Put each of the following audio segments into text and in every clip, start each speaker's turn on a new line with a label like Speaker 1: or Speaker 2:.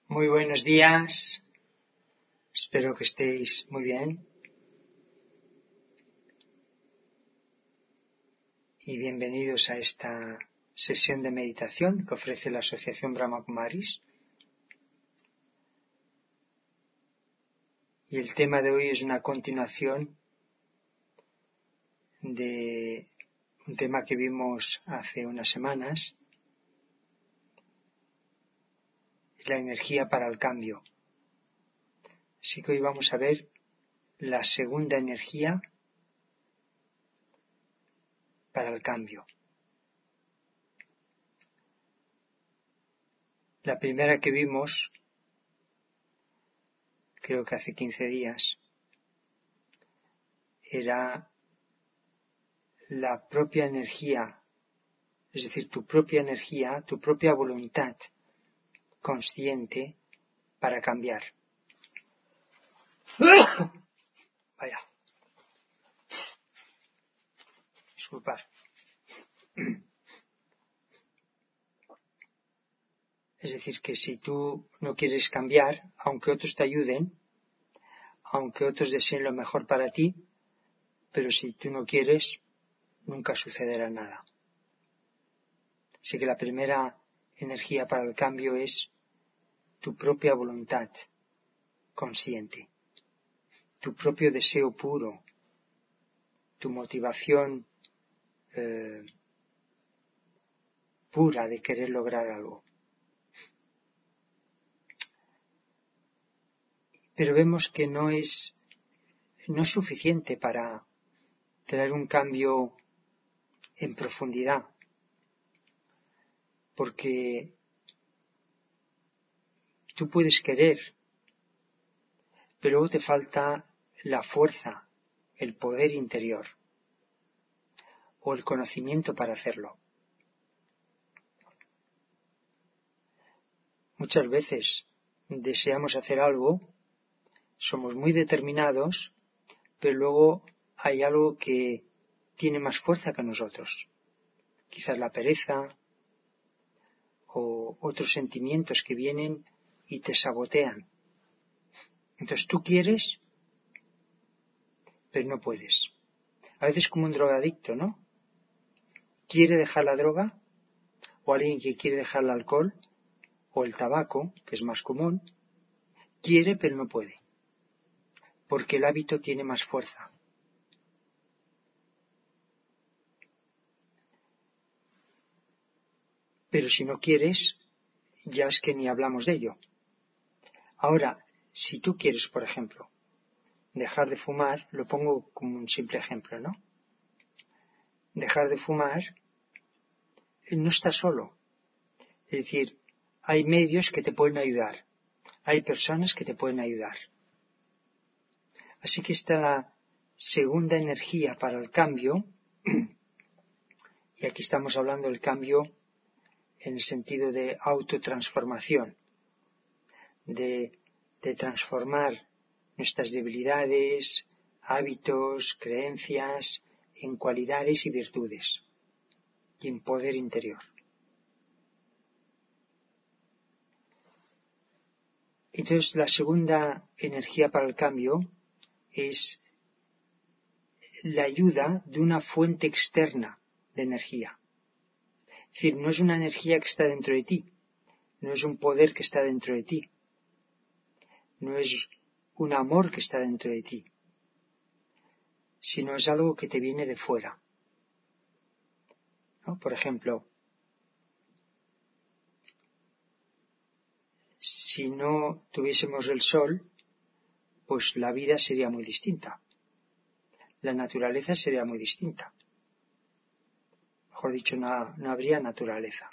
Speaker 1: Muy buenos días, espero que estéis muy bien y bienvenidos a esta sesión de meditación que ofrece la Asociación Brahma Kumaris. Y el tema de hoy es una continuación de un tema que vimos hace unas semanas, la energía para el cambio. Así que hoy vamos a ver la segunda energía para el cambio. La primera que vimos, creo que hace 15 días, era la propia energía, es decir, tu propia energía, tu propia voluntad consciente para cambiar. Vaya. Disculpad. Es decir, que si tú no quieres cambiar, aunque otros te ayuden, aunque otros deseen lo mejor para ti, pero si tú no quieres, nunca sucederá nada. Así que la primera energía para el cambio es tu propia voluntad consciente, tu propio deseo puro, tu motivación pura de querer lograr algo. Pero vemos que no es suficiente para traer un cambio en profundidad, porque tú puedes querer, pero luego te falta la fuerza, el poder interior o el conocimiento para hacerlo. Muchas veces deseamos hacer algo, somos muy determinados, pero luego hay algo que tiene más fuerza que nosotros. Quizás la pereza o otros sentimientos que vienen y te sabotean. Entonces tú quieres, pero no puedes. A veces como un drogadicto, ¿no? Quiere dejar la droga, o alguien que quiere dejar el alcohol, o el tabaco, que es más común, quiere pero no puede, porque el hábito tiene más fuerza. Pero si no quieres, ya es que ni hablamos de ello. Ahora, si tú quieres, por ejemplo, dejar de fumar, lo pongo como un simple ejemplo, ¿no? Dejar de fumar no está solo. Es decir, hay medios que te pueden ayudar. Hay personas que te pueden ayudar. Así que esta segunda energía para el cambio, y aquí estamos hablando del cambio en el sentido de autotransformación, de transformar nuestras debilidades, hábitos, creencias, en cualidades y virtudes, y en poder interior. Entonces, la segunda energía para el cambio es la ayuda de una fuente externa de energía. Es decir, no es una energía que está dentro de ti, no es un poder que está dentro de ti, no es un amor que está dentro de ti, sino es algo que te viene de fuera, ¿no? Por ejemplo, si no tuviésemos el sol, pues la vida sería muy distinta. La naturaleza sería muy distinta. Mejor dicho, no habría naturaleza.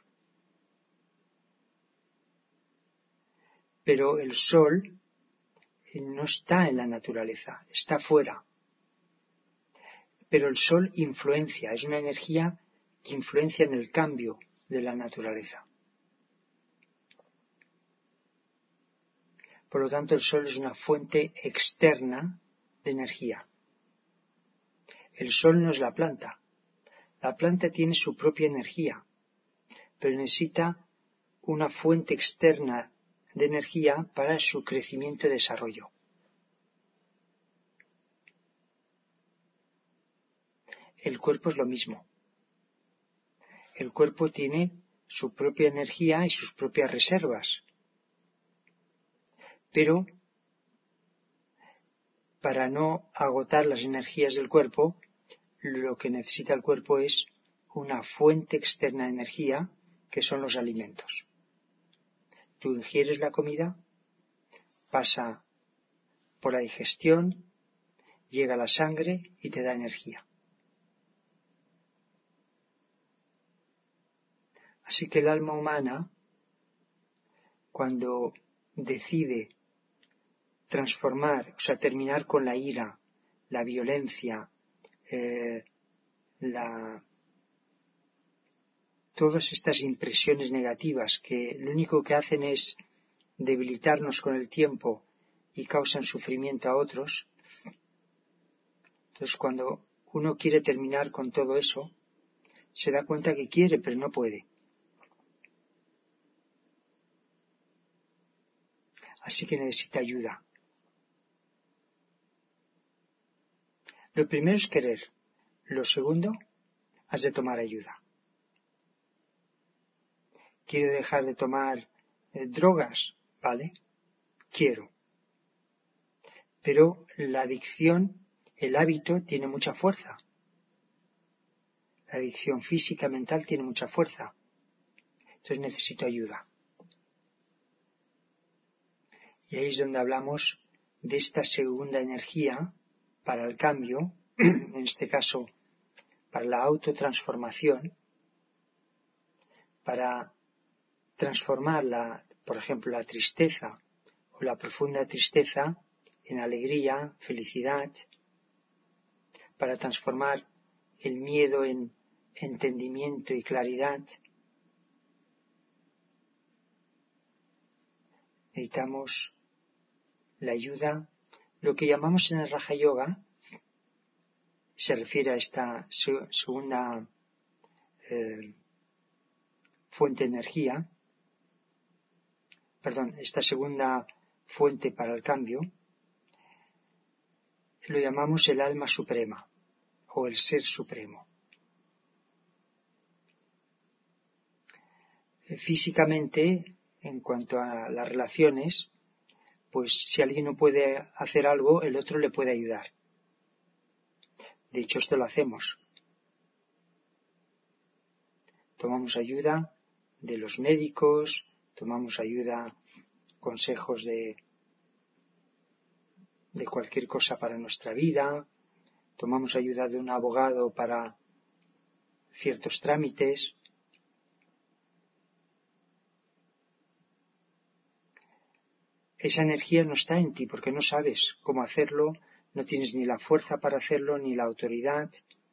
Speaker 1: Pero el sol no está en la naturaleza, está fuera. Pero el sol influencia, es una energía que influencia en el cambio de la naturaleza. Por lo tanto, el sol es una fuente externa de energía. El sol no es la planta. La planta tiene su propia energía, pero necesita una fuente externa de energía para su crecimiento y desarrollo. El cuerpo es lo mismo. El cuerpo tiene su propia energía y sus propias reservas. Pero para no agotar las energías del cuerpo, lo que necesita el cuerpo es una fuente externa de energía, que son los alimentos. Tú ingieres la comida, pasa por la digestión, llega a la sangre y te da energía. Así que el alma humana, cuando decide transformar, terminar con la ira, la violencia, todas estas impresiones negativas que lo único que hacen es debilitarnos con el tiempo y causan sufrimiento a otros. Entonces, cuando uno quiere terminar con todo eso, se da cuenta que quiere, pero no puede. Así que necesita ayuda. Lo primero es querer. Lo segundo, has de tomar ayuda. ¿Quiero dejar de tomar drogas? ¿Vale? Quiero. Pero la adicción, el hábito, tiene mucha fuerza. La adicción física, mental, tiene mucha fuerza. Entonces necesito ayuda. Y ahí es donde hablamos de esta segunda energía para el cambio, en este caso para la autotransformación, para transformar, por ejemplo, la tristeza o la profunda tristeza en alegría, felicidad, para transformar el miedo en entendimiento y claridad. Necesitamos la ayuda. Lo que llamamos en el Raja Yoga se refiere a esta segunda fuente de energía, esta segunda fuente para el cambio, lo llamamos el alma suprema o el ser supremo. Físicamente, en cuanto a las relaciones, pues si alguien no puede hacer algo, el otro le puede ayudar. De hecho, esto lo hacemos. Tomamos ayuda de los médicos, tomamos ayuda, consejos de cualquier cosa para nuestra vida, tomamos ayuda de un abogado para ciertos trámites. Esa energía no está en ti porque no sabes cómo hacerlo, no tienes ni la fuerza para hacerlo ni la autoridad.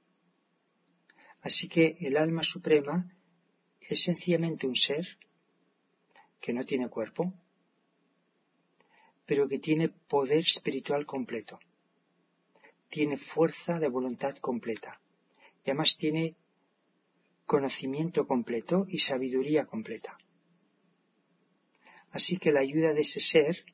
Speaker 1: Así que el alma suprema es sencillamente un ser que no tiene cuerpo, pero que tiene poder espiritual completo, tiene fuerza de voluntad completa y además tiene conocimiento completo y sabiduría completa. Así que la ayuda de ese ser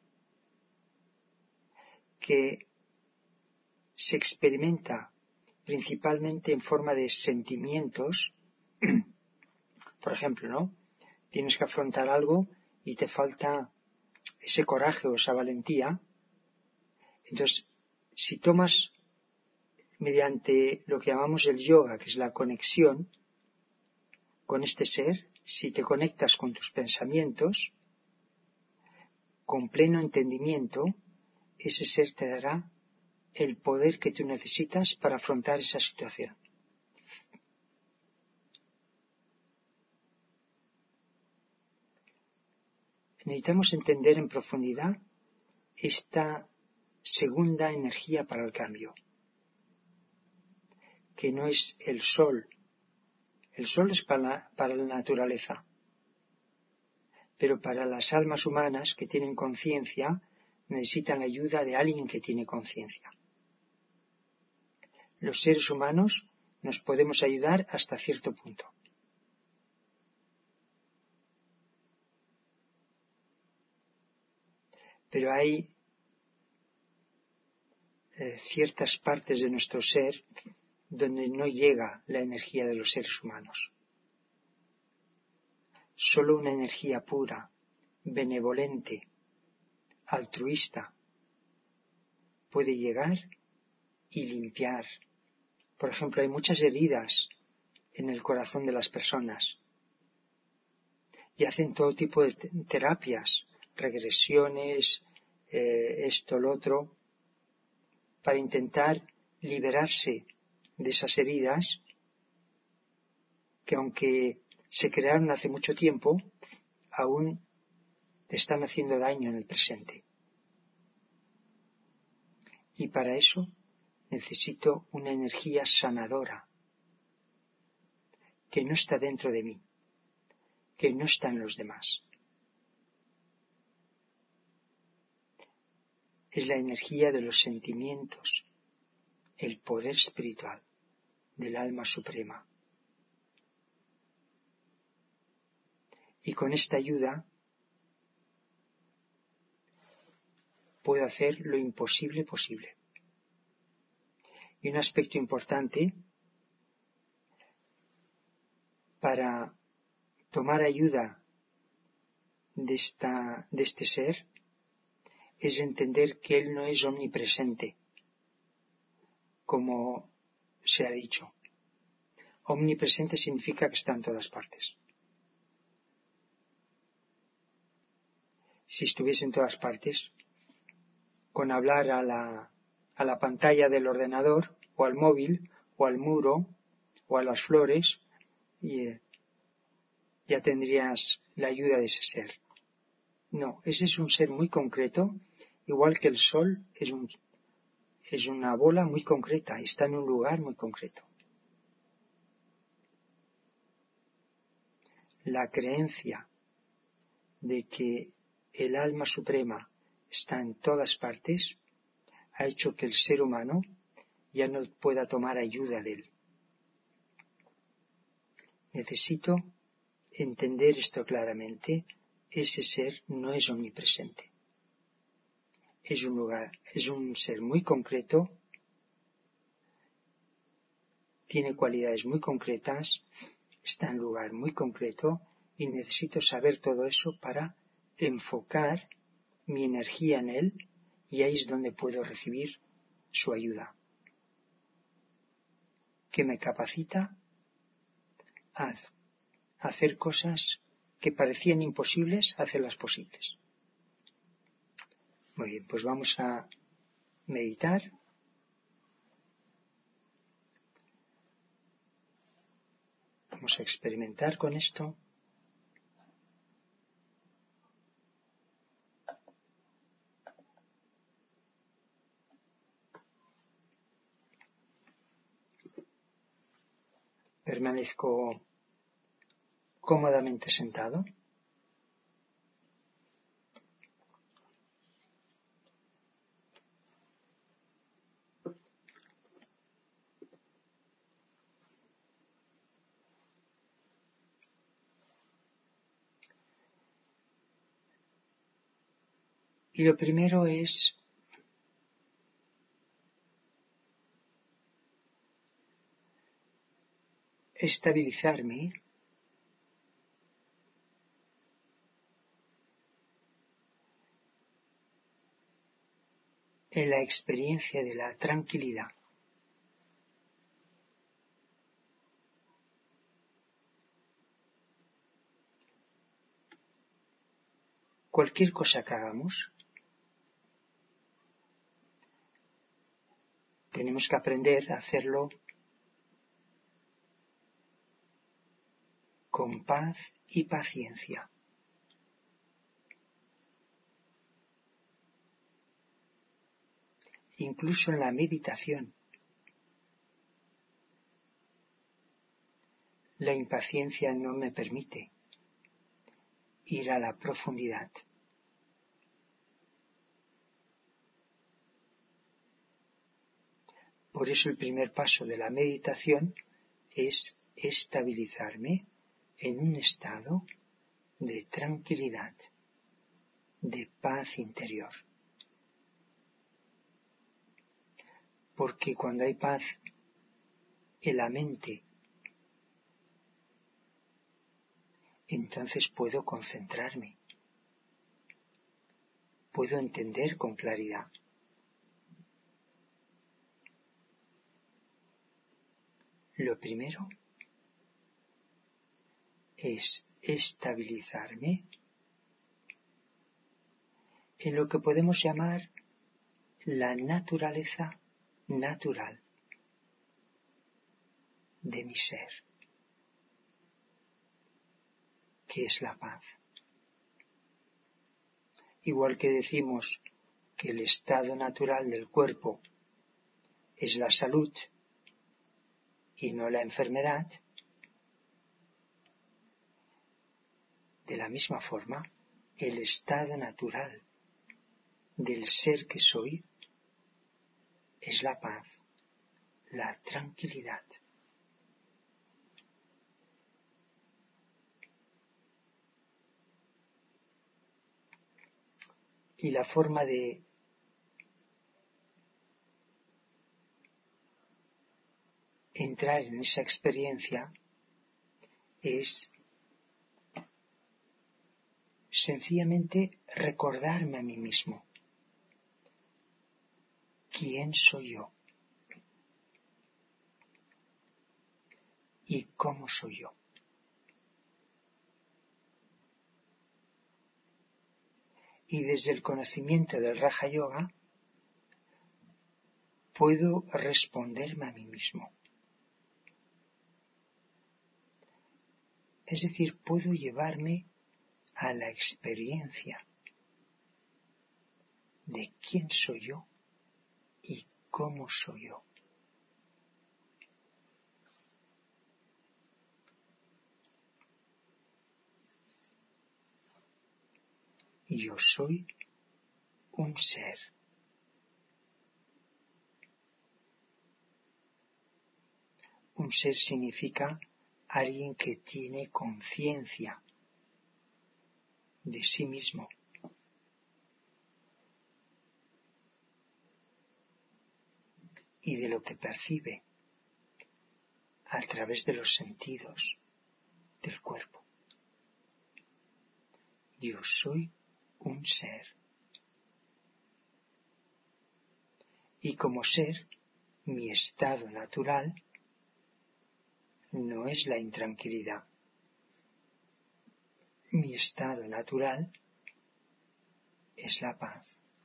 Speaker 1: que se experimenta principalmente en forma de sentimientos, por ejemplo, ¿no? Tienes que afrontar algo y te falta ese coraje o esa valentía. Entonces, si tomas mediante lo que llamamos el yoga, que es la conexión con este ser, si te conectas con tus pensamientos, con pleno entendimiento, ese ser te dará el poder que tú necesitas para afrontar esa situación. Necesitamos entender en profundidad esta segunda energía para el cambio, que no es el sol. El sol es para la naturaleza, pero para las almas humanas que tienen conciencia necesitan la ayuda de alguien que tiene conciencia. Los seres humanos nos podemos ayudar hasta cierto punto. pero hay ciertas partes de nuestro ser donde no llega la energía de los seres humanos. Solo una energía pura, benevolente, altruista, puede llegar y limpiar. Por ejemplo, hay muchas heridas en el corazón de las personas y hacen todo tipo de terapias, regresiones, esto, lo otro, para intentar liberarse de esas heridas que, aunque se crearon hace mucho tiempo, aún te están haciendo daño en el presente. Y para eso necesito una energía sanadora que no está dentro de mí, que no está en los demás. Es la energía de los sentimientos, el poder espiritual del alma suprema. Y con esta ayuda puedo hacer lo imposible posible. Y un aspecto importante para tomar ayuda de este ser es entender que Él no es omnipresente, como se ha dicho. Omnipresente significa que está en todas partes. Si estuviese en todas partes, con hablar a la pantalla del ordenador, o al móvil, o al muro, o a las flores, ya tendrías la ayuda de ese ser. No, ese es un ser muy concreto, igual que el sol es una bola muy concreta, está en un lugar muy concreto. La creencia de que el alma suprema está en todas partes ha hecho que el ser humano ya no pueda tomar ayuda de él. Necesito entender esto claramente. Ese ser no es omnipresente. Es un ser muy concreto, tiene cualidades muy concretas, está en un lugar muy concreto y necesito saber todo eso para enfocar mi energía en él, y ahí es donde puedo recibir su ayuda, que me capacita a hacer cosas que parecían imposibles, hacerlas posibles. Muy bien, pues vamos a meditar. Vamos a experimentar con esto. Permanezco cómodamente sentado. Y lo primero es estabilizarme en la experiencia de la tranquilidad. Cualquier cosa que hagamos, tenemos que aprender a hacerlo con paz y paciencia. Incluso en la meditación, la impaciencia no me permite ir a la profundidad. Por eso el primer paso de la meditación es estabilizarme en un estado de tranquilidad. de paz interior. Porque cuando hay paz en la mente, entonces puedo concentrarme, puedo entender con claridad. Lo primero es estabilizarme en lo que podemos llamar la naturaleza natural de mi ser, que es la paz. Igual que decimos que el estado natural del cuerpo es la salud y no la enfermedad, de la misma forma, el estado natural del ser que soy es la paz, la tranquilidad. Y la forma de entrar en esa experiencia es sencillamente recordarme a mí mismo quién soy yo y cómo soy yo. Y desde el conocimiento del Raja Yoga puedo responderme a mí mismo. Es decir, puedo llevarme a la experiencia de quién soy yo y cómo soy yo. Yo soy un ser. Un ser significa alguien que tiene conciencia de sí mismo. Y de lo que percibe a través de los sentidos del cuerpo. Yo soy un ser. Y como ser, mi estado natural no es la intranquilidad. Mi estado natural es la paz.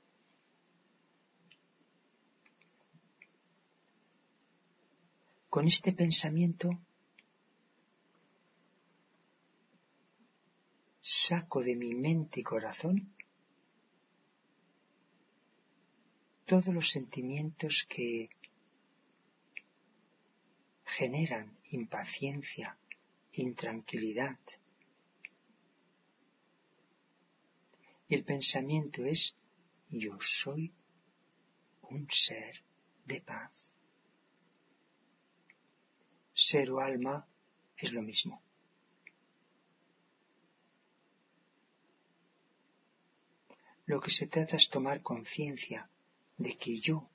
Speaker 1: Con este pensamiento saco de mi mente y corazón todos los sentimientos que generan impaciencia, intranquilidad. Y el pensamiento es: yo soy un ser de paz. Ser o alma es lo mismo. Lo que se trata es tomar conciencia de que yo,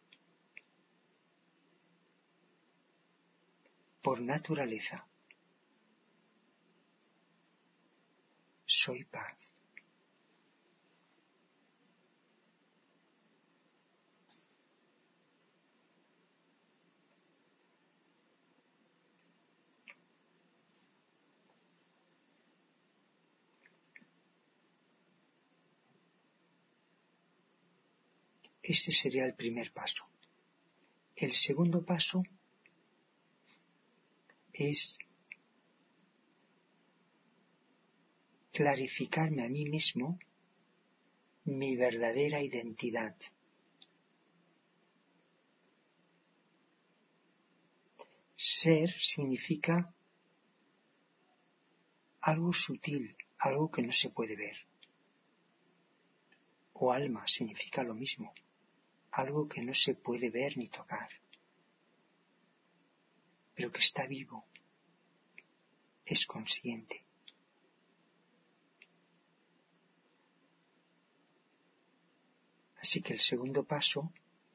Speaker 1: por naturaleza, soy paz. Ese sería el primer paso. El segundo paso es clarificarme a mí mismo mi verdadera identidad. Ser significa algo sutil, algo que no se puede ver. O alma significa lo mismo, algo que no se puede ver ni tocar, pero que está vivo, es consciente. Así que el segundo paso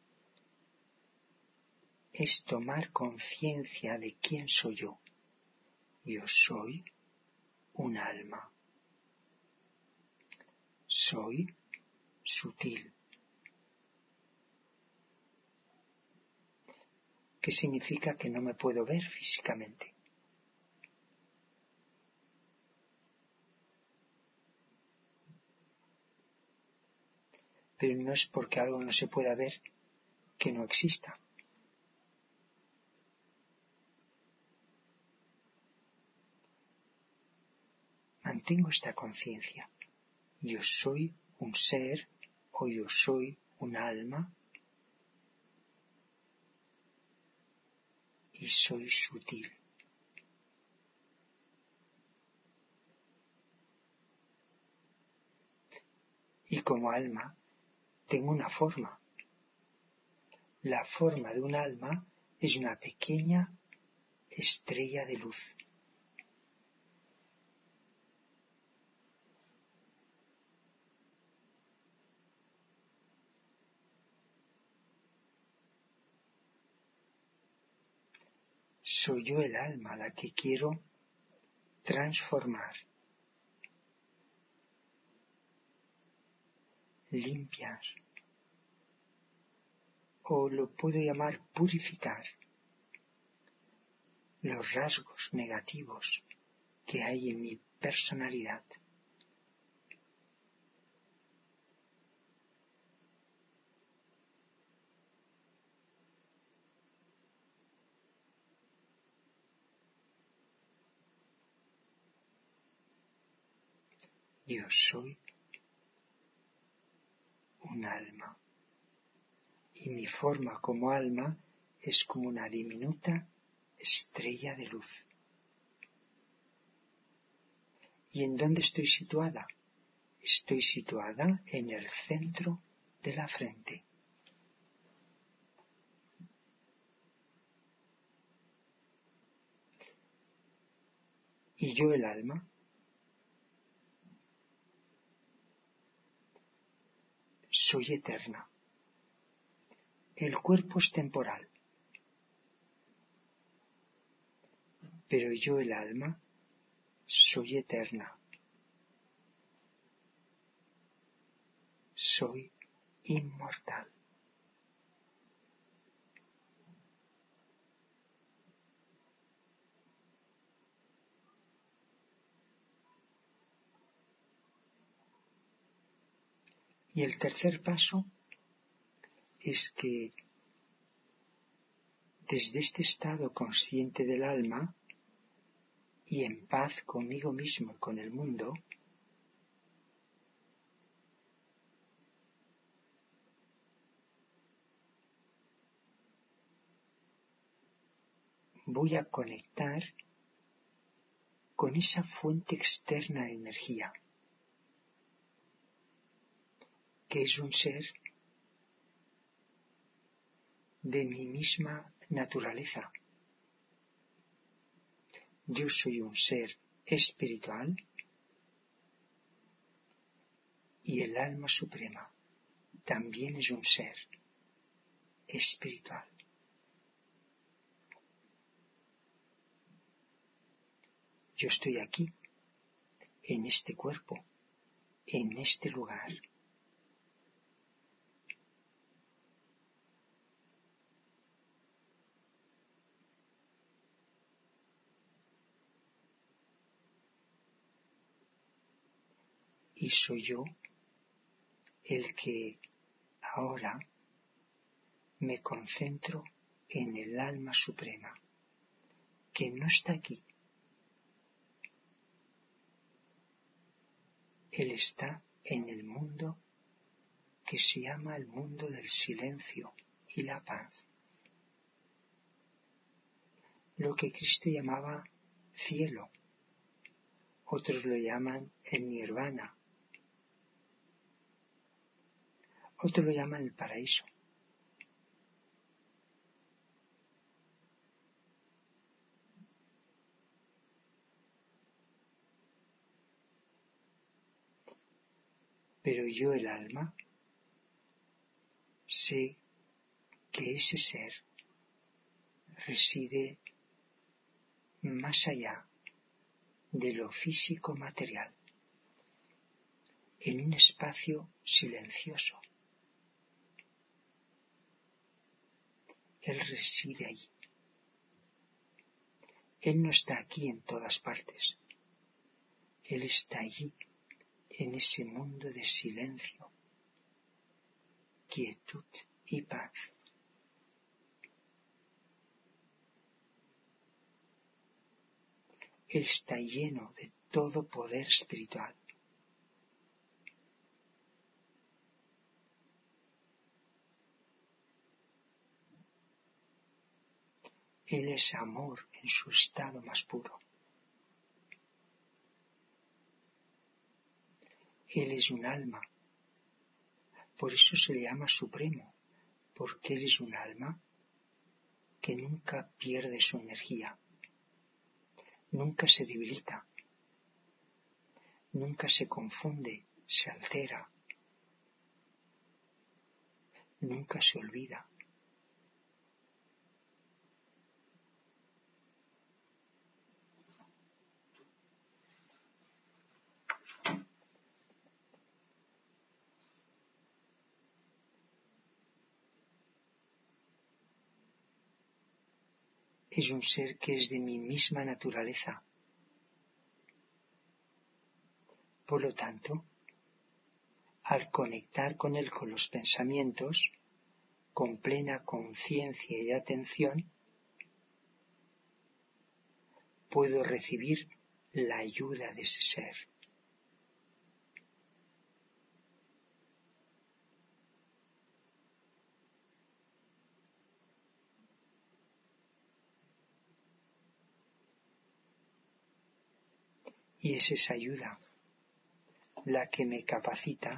Speaker 1: es tomar conciencia de quién soy yo. Yo soy un alma. Soy sutil. ¿Qué significa que no me puedo ver físicamente? Pero no es porque algo no se pueda ver que no exista. Mantengo esta conciencia. Yo soy un ser o yo soy un alma y soy sutil. Y como alma tengo una forma. La forma de un alma es una pequeña estrella de luz. Soy yo el alma la que quiero transformar, limpiar, o lo puedo llamar purificar, los rasgos negativos que hay en mi personalidad. Yo soy un alma y mi forma como alma es como una diminuta estrella de luz. ¿Y en dónde estoy situada? Estoy situada en el centro de la frente. ¿Y yo el alma? Soy eterna. El cuerpo es temporal. Pero yo el alma soy eterna. Soy inmortal. Y el tercer paso es que desde este estado consciente del alma y en paz conmigo mismo y con el mundo, voy a conectar con esa fuente externa de energía, que es un ser de mi misma naturaleza. Yo soy un ser espiritual y el alma suprema también es un ser espiritual. Yo estoy aquí, en este cuerpo, en este lugar. Y soy yo el que ahora me concentro en el alma suprema, que no está aquí. Él está en el mundo que se llama el mundo del silencio y la paz. Lo que Cristo llamaba cielo, otros lo llaman el nirvana, otros lo llaman el paraíso. Pero yo el alma sé que ese ser reside más allá de lo físico material, en un espacio silencioso. Él reside allí. Él no está aquí en todas partes. Él está allí, en ese mundo de silencio, quietud y paz. Él está lleno de todo poder espiritual. Él es amor en su estado más puro. Él es un alma. Por eso se le llama supremo, porque Él es un alma que nunca pierde su energía, nunca se debilita, nunca se confunde, se altera, nunca se olvida. Es un ser que es de mi misma naturaleza. Por lo tanto, al conectar con Él con los pensamientos, con plena conciencia y atención, puedo recibir la ayuda de ese ser. Y es esa ayuda la que me capacita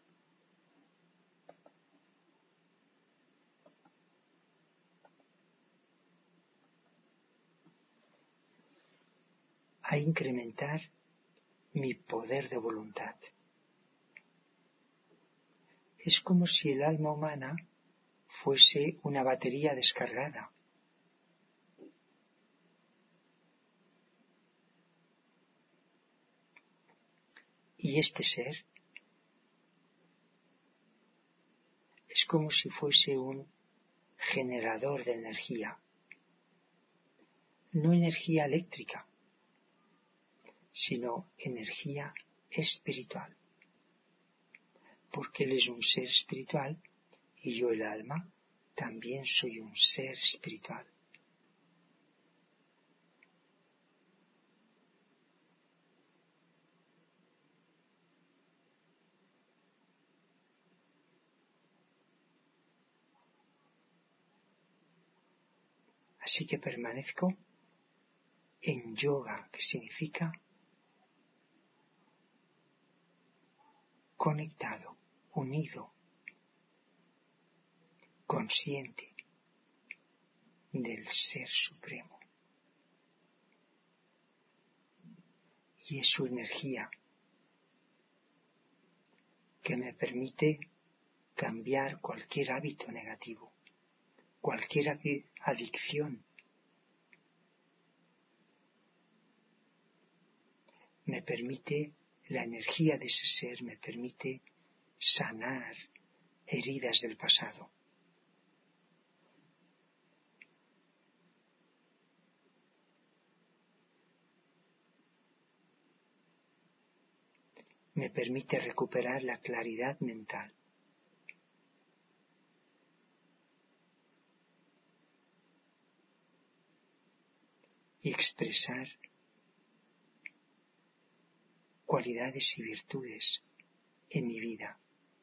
Speaker 1: a incrementar mi poder de voluntad. Es como si el alma humana fuese una batería descargada. Y este ser es como si fuese un generador de energía, no energía eléctrica, sino energía espiritual, porque Él es un ser espiritual y yo, el alma, también soy un ser espiritual. Así que permanezco en yoga, que significa conectado, unido, consciente del Ser Supremo. Y es su energía que me permite cambiar cualquier hábito negativo, cualquier adicción. Me permite, la energía de ese ser me permite sanar heridas del pasado. Me permite recuperar la claridad mental. Y expresar cualidades y virtudes en mi vida.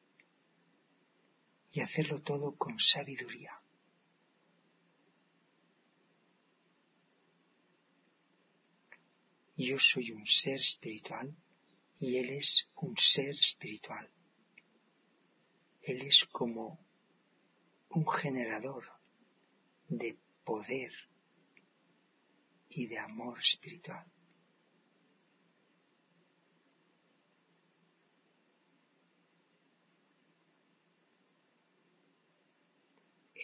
Speaker 1: Y hacerlo todo con sabiduría. Yo soy un ser espiritual y Él es un ser espiritual. Él es como un generador de poder y de amor espiritual.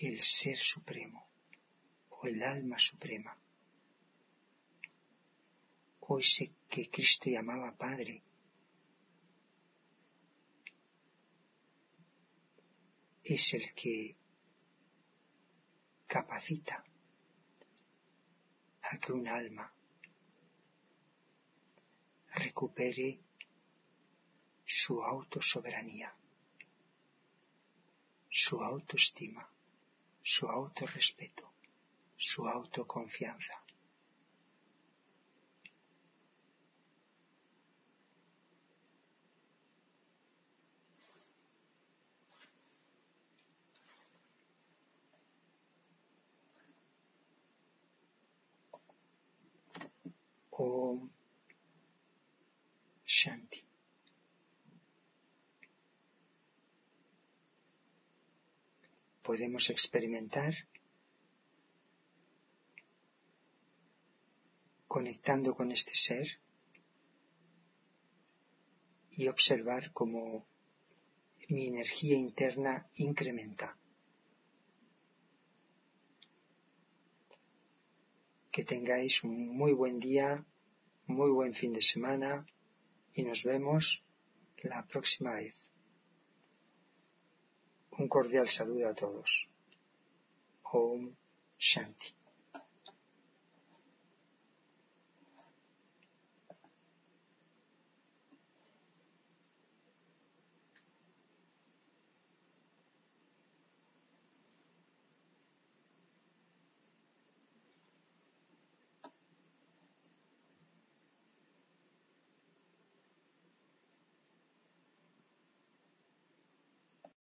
Speaker 1: el Ser Supremo o el Alma Suprema, o ese que Cristo llamaba Padre, es el que capacita a que un alma recupere su autosoberanía, su autoestima, su autorrespeto, su autoconfianza. Om Shanti. Podemos experimentar conectando con este ser y observar cómo mi energía interna incrementa. Que tengáis un muy buen día, muy buen fin de semana y nos vemos la próxima vez. Un cordial saludo a todos. Om Shanti.